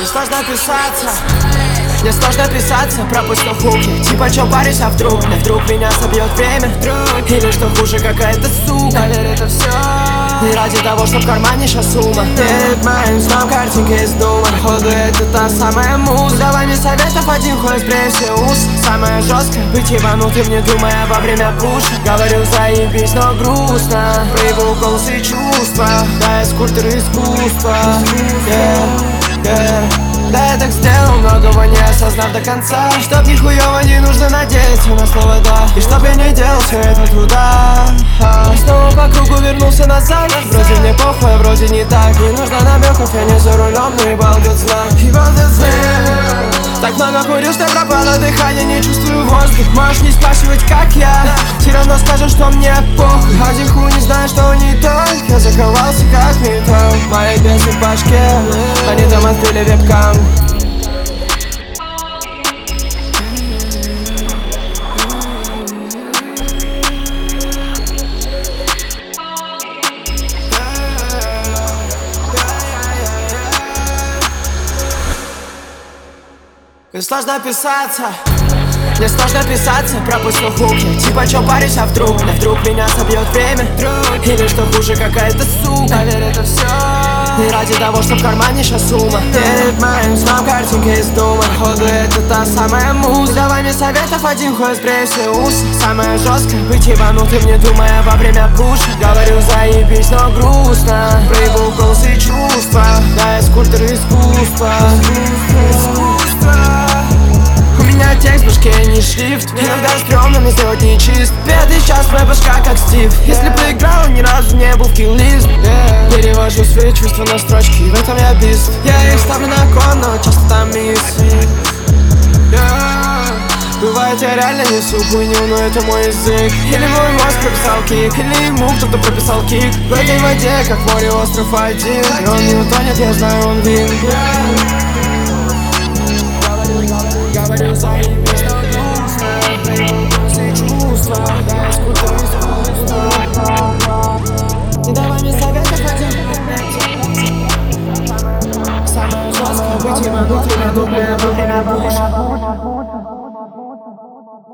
Мне сложно писаться, мне сложно писаться, пропусну хуки. Типа чё парюсь, а вдруг меня собьет время. Или что хуже, какая-то сука. Поверь, это все не ради того, что в кармане сейчас сумма. Перед моим сном картинки из дома. Походу, это та самая муза. Давай мне советов, один хуй спрей все ус. Самое жесткое быть ебанутым, не думая во время пуша. Говорю, заебись, но грустно. Проебу голос и чувства. Да, я скульптор искусства. Да, я так сделал, многого не осознав до конца. Чтоб нихуево не нужно надеяться на слово «да». И чтоб я не делал все это труда. Снова по кругу вернулся назад. Вроде мне похуй, а вроде не так. Не нужно намеков, я не за рулем, но ебал этот знак. Так много курю, что пропало дыхание, не чувствую воздух. Можешь не спрашивать, как я, все равно скажу, что мне похуй. Один хуй не знаю, что не так. Я заковался как металл. Мои песни в башке, они там открыли вебкам. Мне сложно писаться, мне сложно писаться, пропусну хуки. Типа чё парюсь, а вдруг меня собьет время. Или что хуже, какая-то сука. Поверь, это все не ради того, что в кармане сейчас сумма. Перед моим сном картинки из дома. Походу, это та самая муза. Давай мне советов, один хуй спрей все ус. Самое жесткое быть ебанутым, не думая во время пуша. Говорю, заебись, но грустно. Проебу голос и чувства. Да, я скульптор искусства. У меня текст в башке, не шрифт. Иногда стрёмно, но сделать не чист. 5000 час моя башка как Стив. Если проиграл, ни разу не был в килл-лист. Перевожу свои чувства на строчки, и в этом я бист. Я их ставлю на кон, но часто там мисс. Бывает, я реально несу хуйню, но это мой язык. Или мой мозг прописал кик, или ему кто-то прописал кик. В этой воде, как море, остров один. И он не утонет, я знаю, он вин. Говорю, заебись, но грустно. Проебу голос и чувства. Да, я скульптор.